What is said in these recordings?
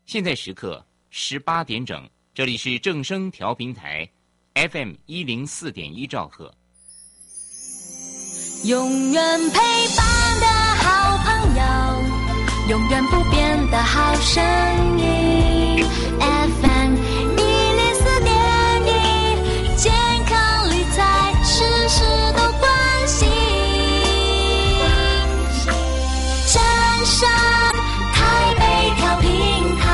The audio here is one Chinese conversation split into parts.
现在时刻18点整，这里是正声调频台 FM 104.1兆赫。 永远陪伴的好朋友，永远不变的好声音 FM 104.1，健康理财事事都关心。正声台北调频台，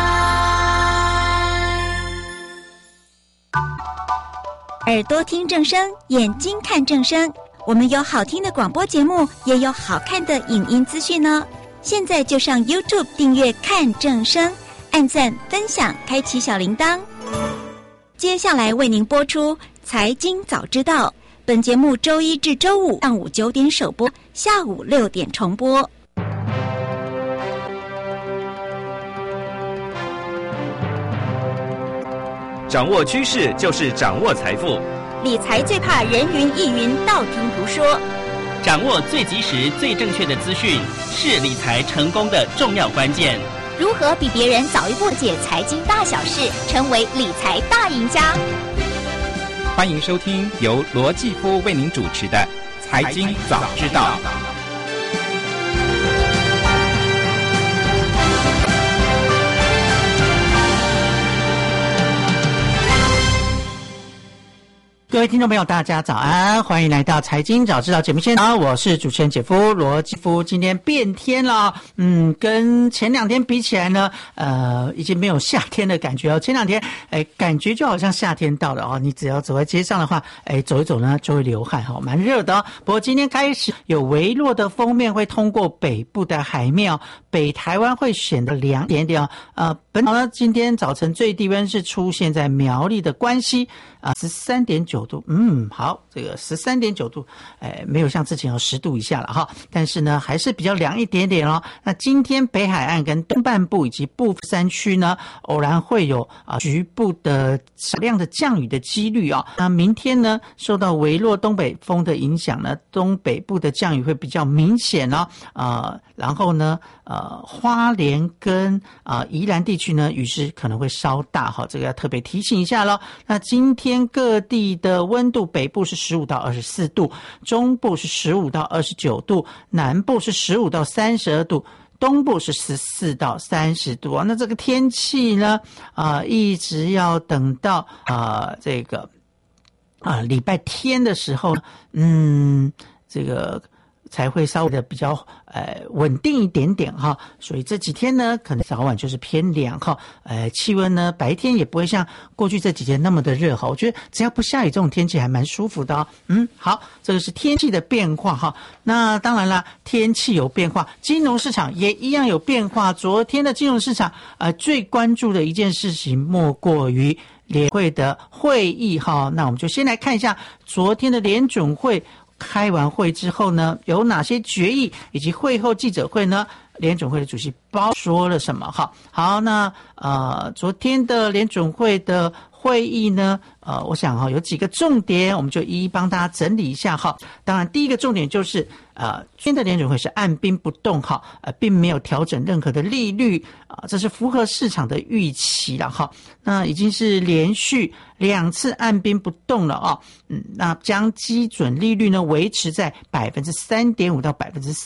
耳朵听正声，眼睛看正声。我们有好听的广播节目，也有好看的影音资讯呢。现在就上 YouTube 订阅看正声，按赞分享，开启小铃铛。接下来为您播出财经早知道，本节目周一至周五上午9点首播，下午6点重播。 掌握趋势就是掌握财富， 理财最怕人云亦云，道听途说。 掌握最及时、最正确的资讯，是理财成功的重要关键。 如何比别人早一步解财经大小事，成为理财大赢家？ 欢迎收听由罗继夫为您主持的《财经早知道》。 各位听众朋友，大家早安，欢迎来到财经早知道节目现场，我是主持人姐夫罗继夫。今天变天了，跟前2天比起来呢，已经没有夏天的感觉哦。前2天，感觉就好像夏天到了哦。你只要走在街上的话，走一走呢就会流汗哈，蛮热的哦。不过今天开始有微弱的锋面会通过北部的海面哦，北台湾会显得凉一点点哦。本岛呢，今天早晨最低温是出现在苗栗的关西13.9度，好，这个13.9度，没有像之前有10度以下了哈，但是呢还是比较凉一点点哦。那今天北海岸跟东半部以及部分山区呢，偶然会有局部的少量的降雨的几率哦。那明天呢，受到微弱东北风的影响呢，东北部的降雨会比较明显哦。然后呢，花莲跟宜兰地区呢，雨势可能会稍大哈，这个要特别提醒一下咯。那今天各地的温度，北部是15到24度，中部是15到29度，南部是15到32度，东部是14到30度啊。那这个天气呢，一直要等到这个礼拜天的时候，这个才会稍微的比较稳定一点点哈，所以这几天呢，可能早晚就是偏凉哈，气温呢白天也不会像过去这几天那么的热哈，我觉得只要不下雨，这种天气还蛮舒服的哦。好，这个是天气的变化哈。那当然啦，天气有变化，金融市场也一样有变化。昨天的金融市场最关注的一件事情莫过于联会的会议哈。那我们就先来看一下昨天的联准会开完会之后呢，有哪些决议，以及会后记者会呢，联准会的主席鲍说了什么哈。好，那昨天的联准会的会议呢，我想有几个重点，我们就一一帮大家整理一下哈。当然第一个重点就是今天的联准会是按兵不动哈，并没有调整任何的利率这是符合市场的预期了哈。那已经是连续2次按兵不动了那将基准利率呢维持在 3.5% 到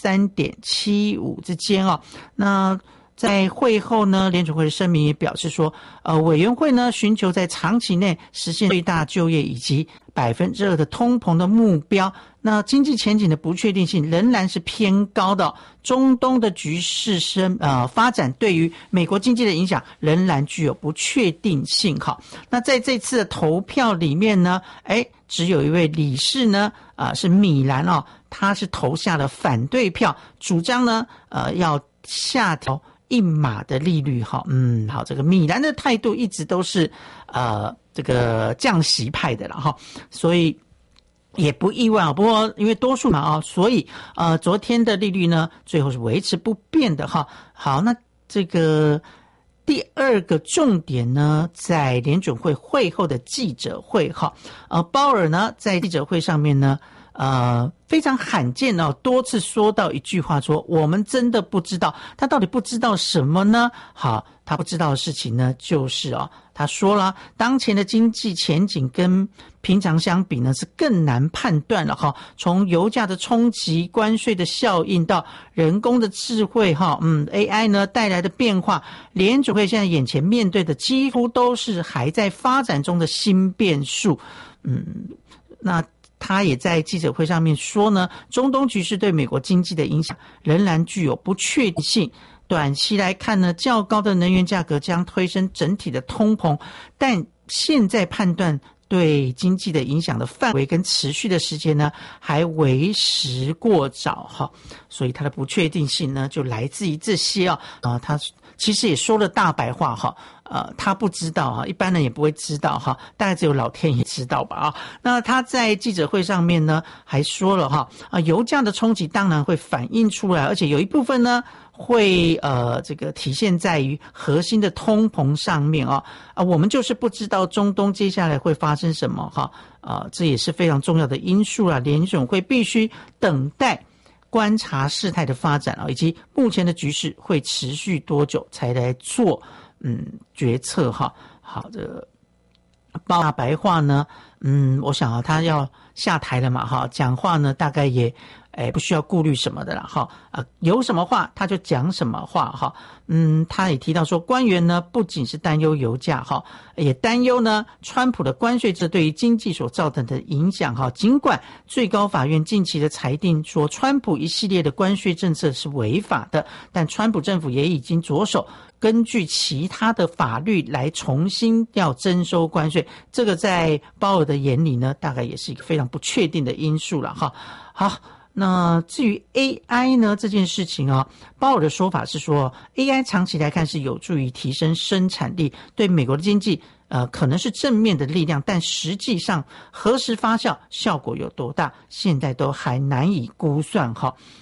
3.75% 之间那在会后呢，联准会的声明也表示说，委员会呢寻求在长期内实现最大就业以及2%的通膨的目标。那经济前景的不确定性仍然是偏高的，中东的局势发展对于美国经济的影响仍然具有不确定性。好，那在这次的投票里面呢，只有一位理事呢，是米兰他是投下了反对票，主张呢，要下调1码的利率好，这个米兰的态度一直都是这个降息派的了哈，所以也不意外不过因为多数嘛所以昨天的利率呢最后是维持不变的哈。好，那这个第二个重点呢，在联准会会后的记者会哈，鲍尔呢在记者会上面呢非常罕见哦，多次说到一句话说，我们真的不知道，他到底不知道什么呢？好，他不知道的事情呢，就是他说了，当前的经济前景跟平常相比呢，是更难判断了哈。从油价的冲击、关税的效应到人工的智慧AI 呢带来的变化，联准会现在眼前面对的几乎都是还在发展中的新变数。那他也在记者会上面说呢，中东局势对美国经济的影响仍然具有不确定性。短期来看呢，较高的能源价格将推升整体的通膨，但现在判断对经济的影响的范围跟持续的时间呢，还为时过早哈。所以它的不确定性呢，就来自于这些他其实也说了大白话哈。他不知道一般人也不会知道大概只有老天爷知道吧那他在记者会上面呢，还说了油价的冲击当然会反映出来，而且有一部分呢会这个体现在于核心的通膨上面我们就是不知道中东接下来会发生什么这也是非常重要的因素联准会必须等待观察事态的发展以及目前的局势会持续多久才来做决策好，这个大白话呢，我想他要下台了嘛讲话呢大概也不需要顾虑什么的啦有什么话他就讲什么话他也提到说，官员呢不仅是担忧油价也担忧呢川普的关税制对于经济所造成的影响尽管最高法院近期的裁定说川普一系列的关税政策是违法的，但川普政府也已经着手根据其他的法律来重新要征收关税，这个在鲍尔的眼里呢，大概也是一个非常不确定的因素了好，那至于 AI 呢这件事情鲍尔的说法是说 AI 长期来看是有助于提升生产力，对美国的经济可能是正面的力量，但实际上何时发酵，效果有多大，现在都还难以估算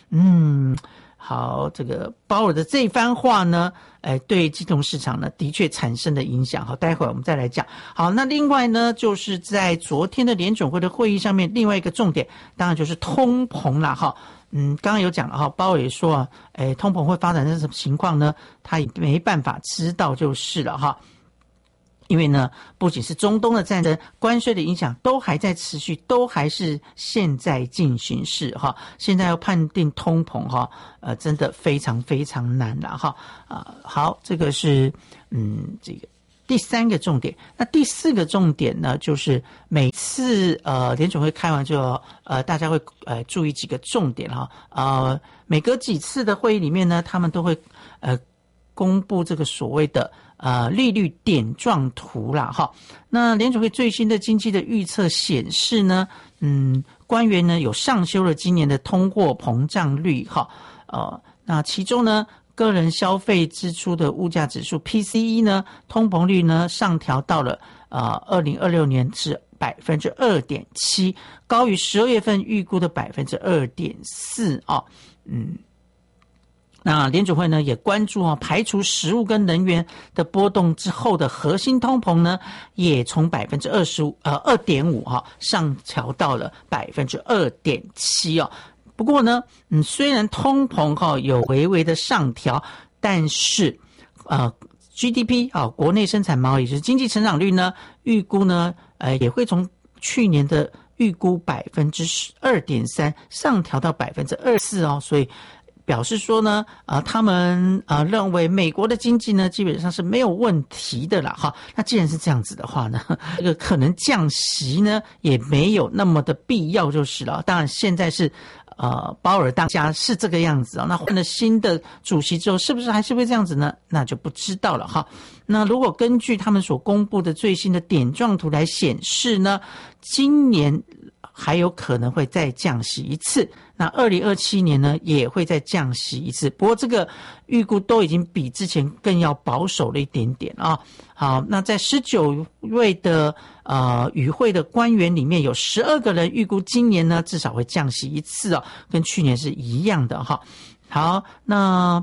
好，这个鲍尔的这番话呢，对金融市场呢的确产生了影响。好，待会儿我们再来讲。好，那另外呢，就是在昨天的联准会的会议上面，另外一个重点当然就是通膨啦。刚刚有讲了鲍尔也说通膨会发展成什么情况呢？他也没办法知道就是了因为呢，不仅是中东的战争，关税的影响都还在持续，都还是现在进行式现在要判定通膨真的非常非常难了好，这个是这个第三个重点。那第四个重点呢，就是每次联准会开完之后大家会注意几个重点每隔几次的会议里面呢，他们都会公布这个所谓的利率点状图啦那联准会最新的经济的预测显示呢，官员呢有上修了今年的通货膨胀率那其中呢个人消费支出的物价指数 PCE 呢通膨率呢上调到了2026年是 2.7%， 高于12月份预估的 2.4% 那联准会呢也关注排除食物跟能源的波动之后的核心通膨呢，也从 2.5% 上调到了 2.7%不过呢虽然通膨有微微的上调，但是GDP 国内生产毛也就是经济成长率呢，预估呢也会从去年的预估 2.3% 上调到 2.4% 所以表示说呢他们认为美国的经济呢基本上是没有问题的啦那既然是这样子的话呢，这个可能降息呢也没有那么的必要就是了。当然现在是鲍尔当家是这个样子那换了新的主席之后是不是还是会这样子呢？那就不知道了那如果根据他们所公布的最新的点状图来显示呢，今年还有可能会再降息一次，那2027年呢也会再降息一次，不过这个预估都已经比之前更要保守了一点点好，那在19位的与会的官员里面有12个人预估今年呢至少会降息一次跟去年是一样的好，那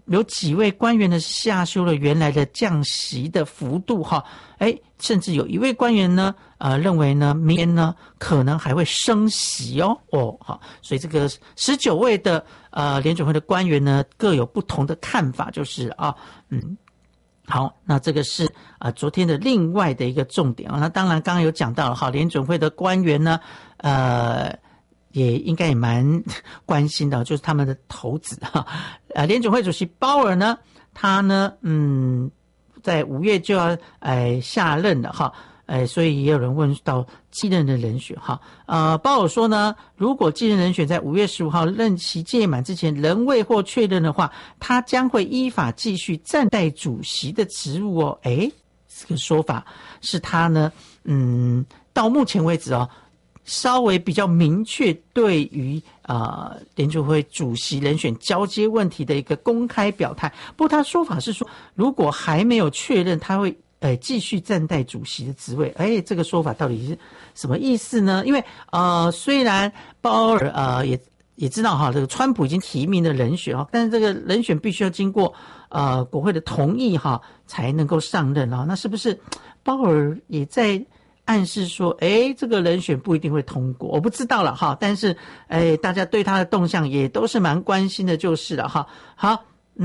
有几位官员呢下修了原来的降息的幅度哈，甚至有一位官员呢认为呢明年呢可能还会升息好，所以这个19位的联准会的官员呢各有不同的看法，就是好，那这个是昨天的另外的一个重点那当然刚刚有讲到了哈，联准会的官员呢也应该也蛮关心的，就是他们的头子联准会主席鲍尔呢，他呢在5月就要下任了哈，所以也有人问到继任的人选哈。鲍尔说呢，如果继任人选在5月15号任期届满之前仍未获确认的话，他将会依法继续暂代主席的职务这个说法是他呢到目前为止稍微比较明确对于联准会主席人选交接问题的一个公开表态。不过他说法是说，如果还没有确认，他会继续暂代主席的职位。这个说法到底是什么意思呢？因为虽然鲍尔也知道这个川普已经提名的人选但是这个人选必须要经过国会的同意才能够上任那是不是鲍尔也在暗示说这个人选不一定会通过，我不知道了但是大家对他的动向也都是蛮关心的就是了好，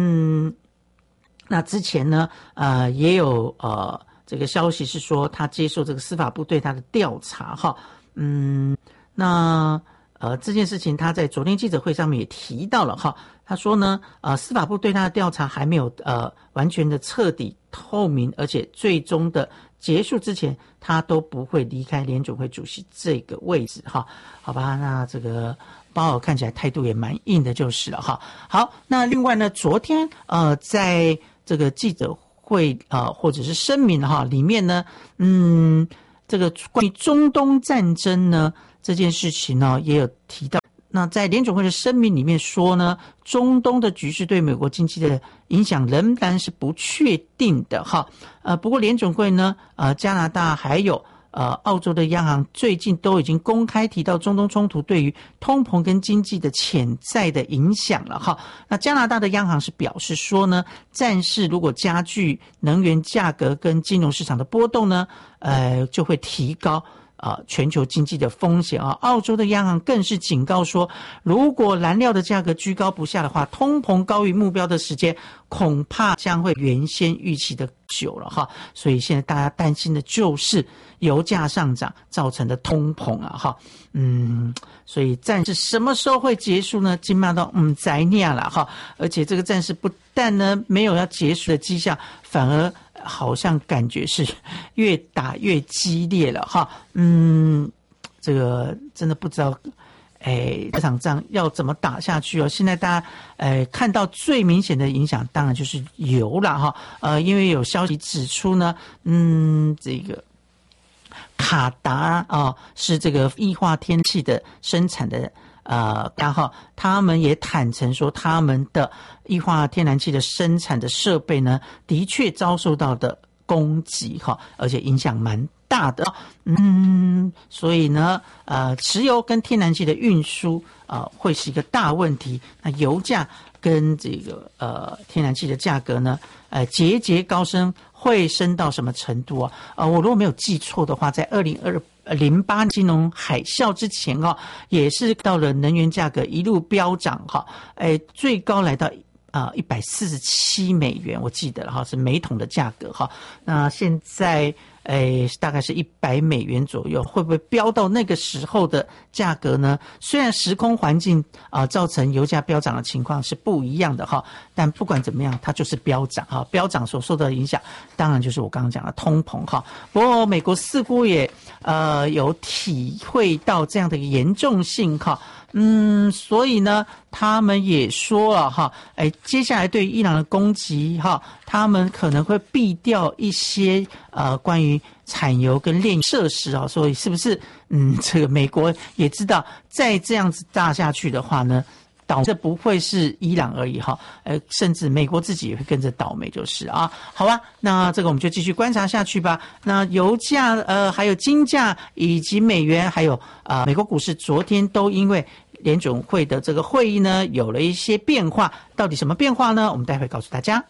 那之前呢也有这个消息是说他接受这个司法部对他的调查那这件事情他在昨天记者会上面也提到了他说呢司法部对他的调查还没有完全的彻底透明，而且最终的结束之前他都不会离开联准会主席这个位置好吧，那这个鲍尔看起来态度也蛮硬的就是了好，那另外呢昨天在这个记者会或者是声明里面呢这个关于中东战争呢这件事情呢也有提到。那在联准会的声明里面说呢，中东的局势对美国经济的影响仍然是不确定的不过联准会呢加拿大还有澳洲的央行最近都已经公开提到中东冲突对于通膨跟经济的潜在的影响了那加拿大的央行是表示说呢，战事如果加剧能源价格跟金融市场的波动呢就会提高全球经济的风险澳洲的央行更是警告说，如果燃料的价格居高不下的话，通膨高于目标的时间恐怕将会原先预期的久了所以现在大家担心的就是油价上涨造成的通膨所以战事什么时候会结束呢？今晚都在念了而且这个战事不但呢没有要结束的迹象，反而好像感觉是越打越激烈了这个真的不知道这场仗要怎么打下去现在大家看到最明显的影响当然就是油了因为有消息指出呢这个卡达是这个液化天然气的生产的然后他们也坦诚说，他们的液化天然气的生产的设备呢，的确遭受到的攻击而且影响蛮大的所以呢石油跟天然气的运输会是一个大问题。那油价跟这个天然气的价格呢节节高升，会升到什么程度我如果没有记错的话，在2008金融海啸之前也是到了能源价格一路飙涨最高来到147美元，我记得了是每桶的价格那现在大概是100美元左右，会不会飙到那个时候的价格呢？虽然时空环境造成油价飙涨的情况是不一样的但不管怎么样它就是飙涨飙涨所受到的影响当然就是我刚刚讲的通膨不过美国似乎也有体会到这样的一个严重性所以呢他们也说了接下来对于伊朗的攻击他们可能会避掉一些关于产油跟炼设施所以是不是这个美国也知道再这样子打下去的话呢，这不会是伊朗而已甚至美国自己也会跟着倒霉就是好吧，那这个我们就继续观察下去吧。那油价还有金价以及美元还有美国股市昨天都因为联准会的这个会议呢有了一些变化，到底什么变化呢？我们待会告诉大家。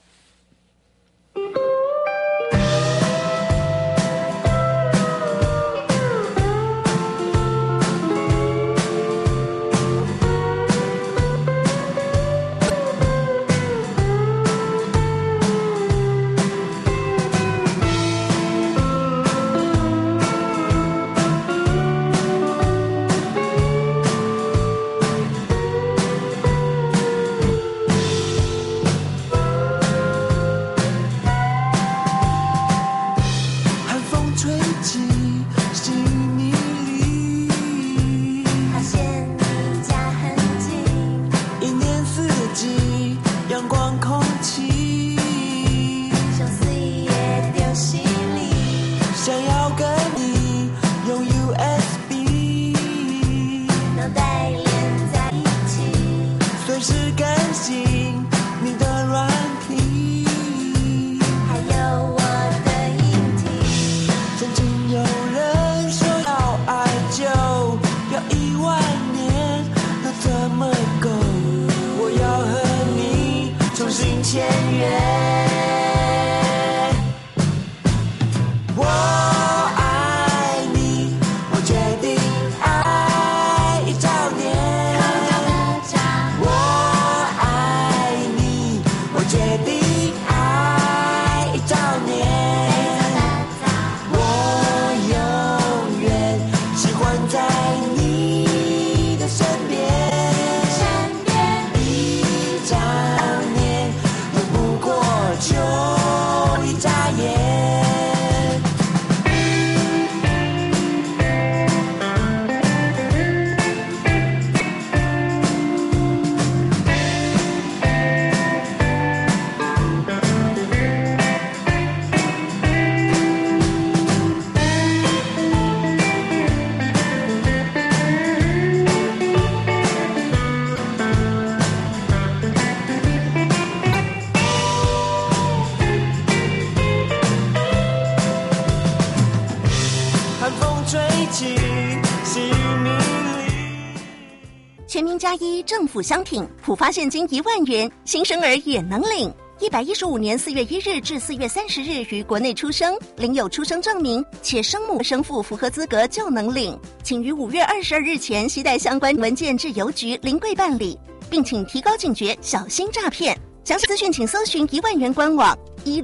全民加一政府相挺，普发现金1万元，新生儿也能领。115年4月1日至4月30日于国内出生，领有出生证明，且生母生父符合资格就能领。请于5月22日前携带相关文件至邮局临柜办理，并请提高警觉，小心诈骗。详细资讯请搜寻1万元官网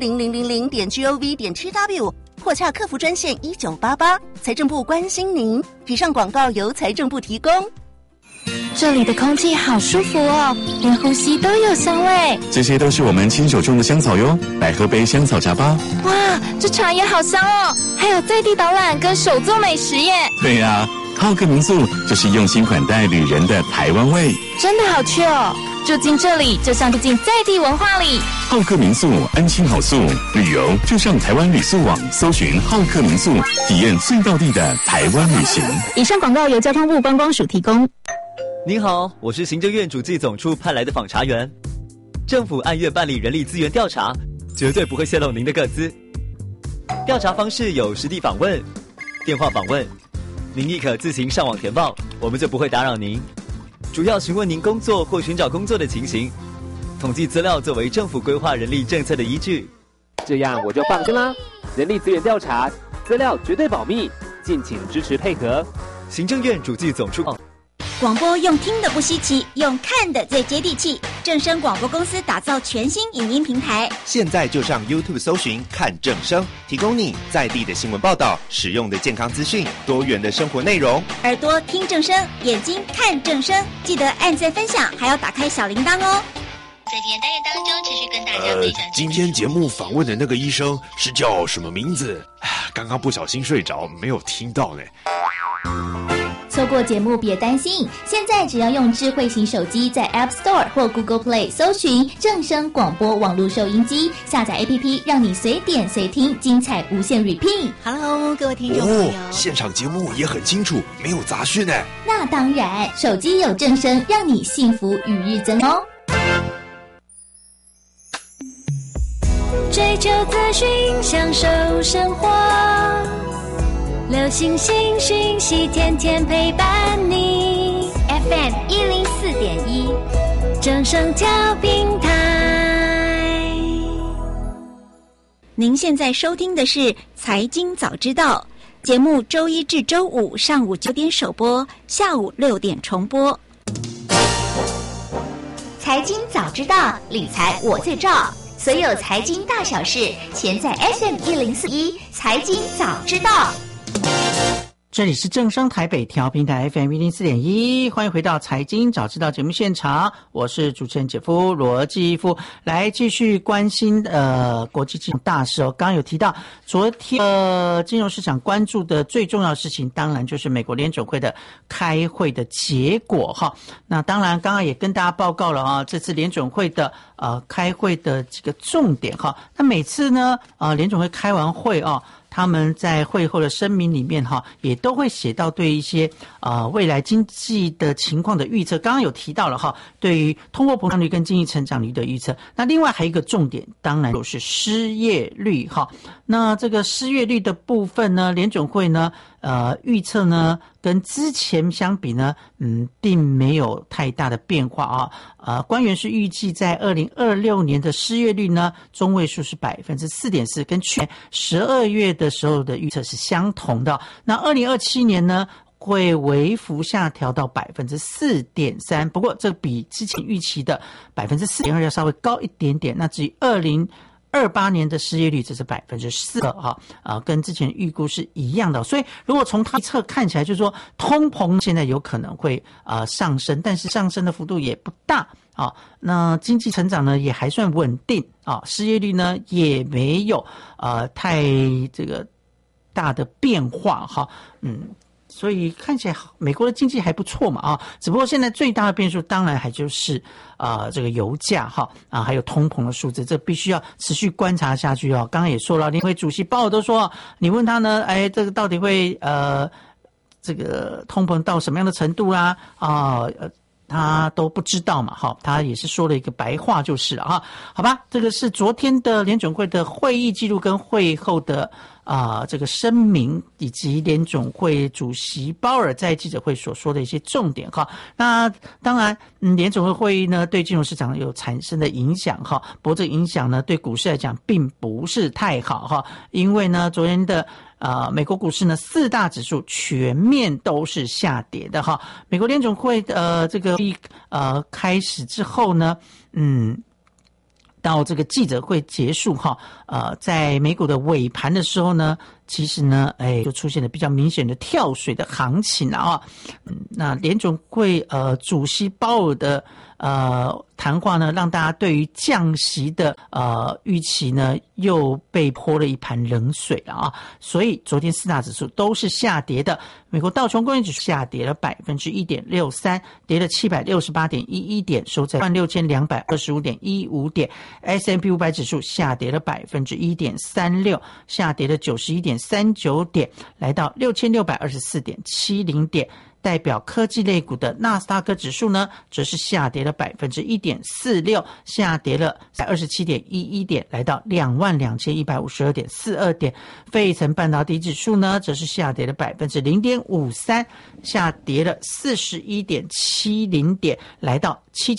10000.gov.tw 或洽客服专线1988。财政部关心您。以上广告由财政部提供。 这里的空气好舒服哦，连呼吸都有香味。 这些都是我们亲手种的香草哟，来喝杯香草茶吧。 哇，这茶也好香哦，还有在地导览跟手作美食耶。 对呀，浩客民宿就是用心款待旅人的台湾味， 真的好去哦。住进这里就像住进在地文化里。 浩客民宿安心好宿，旅游就上台湾旅宿网搜寻浩客民宿，体验最道地的台湾旅行。 以上广告由交通部观光署提供。 您好，我是行政院主计总处派来的访查员。政府按月办理人力资源调查，绝对不会泄露您的个资。调查方式有实地访问、电话访问，您亦可自行上网填报，我们就不会打扰您。主要询问您工作或寻找工作的情形，统计资料作为政府规划人力政策的依据。 这样我就放心啦。人力资源调查，资料绝对保密，敬请支持配合。 行政院主计总处。 广播用听的不稀奇，用看的最接地气。正声广播公司打造全新影音平台， 现在就上 YouTube 搜寻看正声，提供你在地的新闻报道、实用的健康资讯、多元的生活内容。 耳朵听正声，眼睛看正声，记得按赞分享，还要打开小铃铛哦。 在今天单元当中，持续跟大家分享。 今天节目访问的那个医生是叫什么名字？刚刚不小心睡着，没有听到呢。 错过节目别担心，现在只要用智慧型手机在 App Store 或 Google Play 搜寻正声广播网络收音机，下载 APP 让你随点随听，精彩无限 repeat。Hello， 各位听众朋友， 现场节目也很清楚，没有杂讯呢。 那当然，手机有正声，让你幸福与日增哦。 追求资讯，享受生活。流行新讯息，天天陪伴你。FM 104.1，正声调频台。 您现在收听的是《财经早知道》节目，周一至周五上午9点首播，下午6点重播。 财经早知道，理财我最照。所有财经大小事，全在 FM1041财经早知道。 这里是正声台北调频台 FM104.1，欢迎回到财经早知道节目现场，我是主持人姐夫罗继夫，来继续关心国际金融大事哦。刚刚有提到昨天金融市场关注的最重要的事情，当然就是美国联准会的开会的结果哈。那当然刚刚也跟大家报告了啊，这次联准会的开会的几个重点哈。那每次呢联准会开完会啊，他们在会后的声明里面哈，也都会写到对一些未来经济的情况的预测。刚刚有提到了哈，对于通货膨胀率跟经济成长率的预测。那另外还有一个重点，当然就是失业率哈。那这个失业率的部分呢，联准会呢预测呢跟之前相比呢并没有太大的变化啊。官员是预计在2026年的失业率呢中位数是 4.4%， 跟去年12月的时候的预测是相同的。那2027年呢会微幅下调到 4.3%， 不过这比之前预期的 4.2% 要稍微高一点点。那至于2028年的失业率这是 4% 跟之前预估是一样的。所以如果从它测看起来，就是说通膨现在有可能会上升，但是上升的幅度也不大啊。那经济成长呢也还算稳定啊，失业率呢也没有太这个大的变化哈。所以看起来美国的经济还不错嘛啊，只不过现在最大的变数当然还就是这个油价哈还有通膨的数字，这必须要持续观察下去哦。刚刚也说了，联储会主席鲍尔都说，你问他呢，这个到底会这个通膨到什么样的程度啦他都不知道嘛哈，他也是说了一个白话就是了哈。好吧，这个是昨天的联准会的会议记录跟会后的这个声明，以及联准会主席鲍尔在记者会所说的一些重点哈。那当然联准会会议呢对金融市场有产生的影响哈，不过这个影响呢对股市来讲并不是太好哈，因为呢昨天的美国股市呢4大指数全面都是下跌的哈。美国联准会这个开始之后呢到这个记者会结束哈，在美股的尾盘的时候呢，其实呢，就出现了比较明显的跳水的行情了啊。那联准会主席鲍尔的谈话呢，让大家对于降息的预期呢，又被泼了一盘冷水了啊。所以昨天4大指数都是下跌的，美国道琼工业指数下跌了 1.63%， 跌了 768.11 点，收在 16,225.15 点。S&P 500指数下跌了 1.36%， 下跌了 91.39 点，来到 6,624.70 点。代表科技类股的纳斯达克指数呢，则是下跌了 1.46%， 下跌了 27.11 点，来到 22,152.42 点。费城半导体指数呢，则是下跌了 0.53%， 下跌了 41.70 点，来到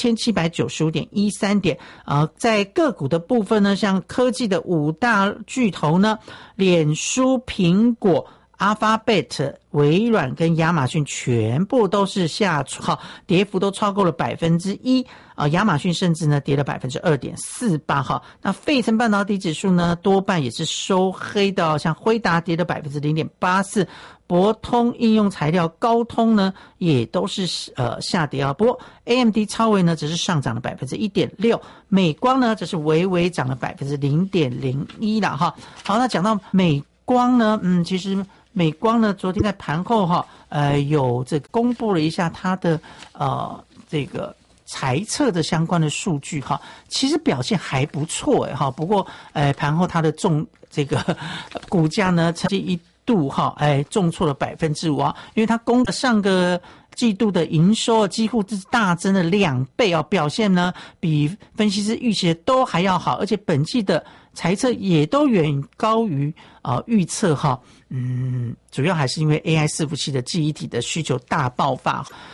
7,795.13 点。在个股的部分呢，像科技的5大巨头呢，脸书、苹果、Alphabet、微软跟亚马逊全部都是跌幅都超过了 1%， 亚马逊甚至呢跌了 2.48% 哈。那费城半导体指数呢多半也是收黑的像辉达跌了 0.84%， 博通应用材料、高通呢也都是下跌啊。不过 AMD 超微呢只是上涨了 1.6%， 美光呢则是微微涨了 0.01% 啦哈。好，那讲到美光呢其实美光呢昨天在盘后有这个公布了一下它的这个财测的相关的数据哈，其实表现还不错哈。不过盘后它的这个股价呢曾经一度重挫了 5% 啊，因为它公布上个季度的营收几乎是大增了2倍啊，表现呢比分析师预期的都还要好，而且本季的财测也都远高于预测哈。主要还是因为 AI 伺服器的记忆体的需求大爆发。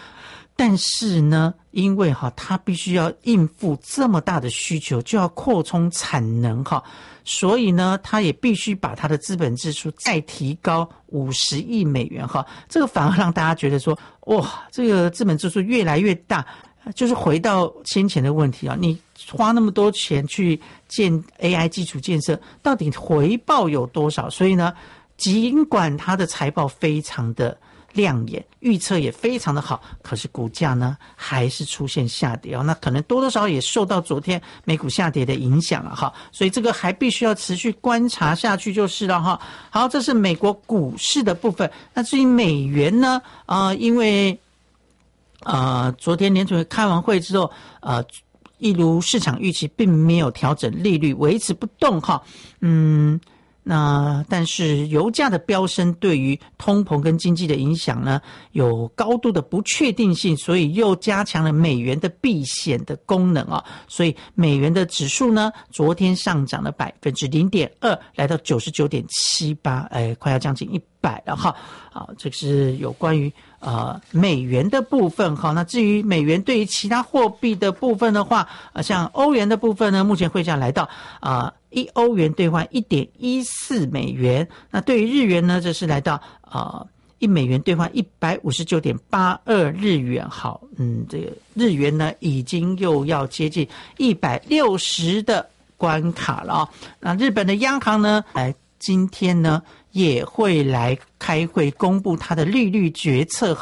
但是呢，因为它必须要应付这么大的需求，就要扩充产能所以呢，它也必须把它的资本支出再提高50亿美元这个反而让大家觉得说，哇，这个资本支出越来越大，就是回到先前的问题你花那么多钱去建 AI 基础建设，到底回报有多少？所以呢，尽管它的财报非常的亮眼，预测也非常的好，可是股价呢还是出现下跌那可能多多少少也受到昨天美股下跌的影响了所以这个还必须要持续观察下去就是了好，这是美国股市的部分。那至于美元呢因为昨天联储会开完会之后一如市场预期，并没有调整利率，维持不动那但是油价的飙升对于通膨跟经济的影响呢，有高度的不确定性，所以又加强了美元的避险的功能所以美元的指数呢，昨天上涨了 0.2%， 来到 99.78， 快要将近100了这个是有关于美元的部分那至于美元对于其他货币的部分的话像欧元的部分呢，目前汇价来到1欧元兑换 1.14 美元，那对于日元呢，这是来到1美元兑换 159.82 日元。好，这个日元呢已经又要接近160的关卡了那日本的央行呢，今天呢也会来开会公布它的利率决策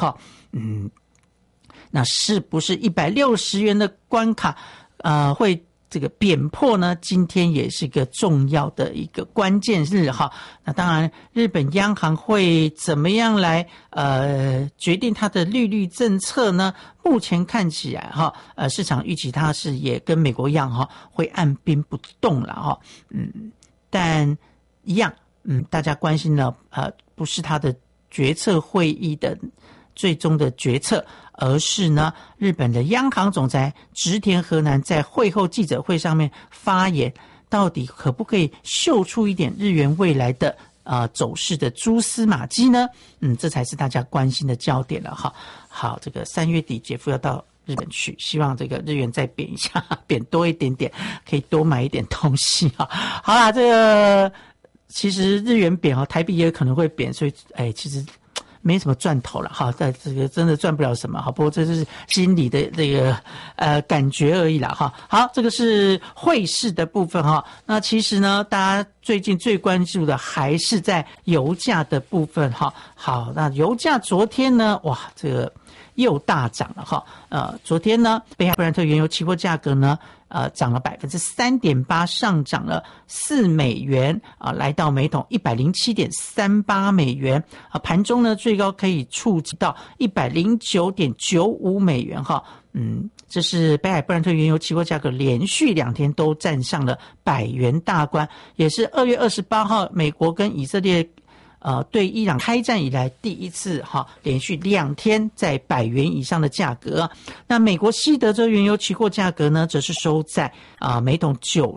那是不是160元的关卡会这个贬破呢？今天也是一个重要的一个关键日那当然日本央行会怎么样来决定它的利率政策呢？目前看起来市场预期它是也跟美国一样会按兵不动了但一样大家关心的不是它的决策会议的最终的决策，而是呢日本的央行总裁植田和男在会后记者会上面发言，到底可不可以秀出一点日元未来的走势的蛛丝马迹呢？这才是大家关心的焦点了好，这个3月底杰夫要到日本去，希望这个日元再贬一下，贬多一点点，可以多买一点东西好啦，这个其实日元贬台币也可能会贬，所以其实没什么赚头了但这个真的赚不了什么不过这是心理的这个感觉而已啦好，这个是汇市的部分那其实呢，大家最近最关注的还是在油价的部分好，那油价昨天呢，哇，这个又大涨了昨天呢，北海布兰特原油期货价格呢涨了 3.8%， 上涨了4美元来到每桶 107.38 美元盘中呢最高可以触及到 109.95 美元这是北海布兰特原油期货价格连续2天都站上了100元大关，也是2月28号美国跟以色列对伊朗开战以来第一次连续2天在100元以上的价格那美国西德州原油期货价格呢，则是收在每桶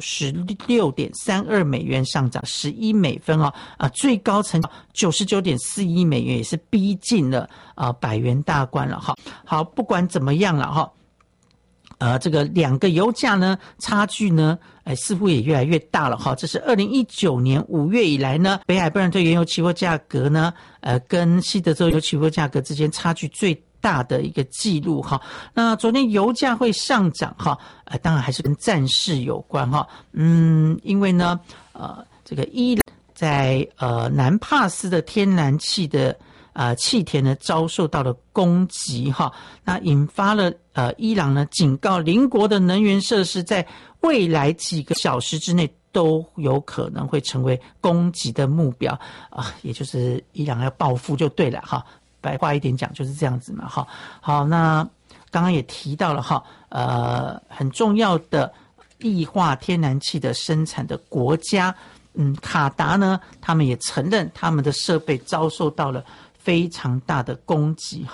96.32 美元，上涨11美分最高曾 99.41 美元，也是逼近了100元大关了好，不管怎么样了这个两个油价呢差距呢似乎也越来越大了这是2019年5月以来呢，北海布兰特原油期货价格呢跟西德州原油期货价格之间差距最大的一个记录那昨天油价会上涨当然还是跟战事有关因为呢这个伊朗在南帕斯的天然气的气田呢遭受到了攻击那引发了伊朗呢警告邻国的能源设施在未来几个小时之内都有可能会成为攻击的目标也就是伊朗要报复就对了白话一点讲就是这样子嘛好，那刚刚也提到了很重要的液化天然气的生产的国家卡达呢，他们也承认他们的设备遭受到了非常大的攻击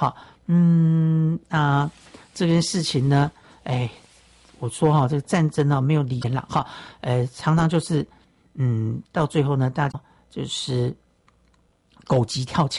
这件事情呢我说这个战争没有理了常常就是到最后呢大家就是狗急跳墙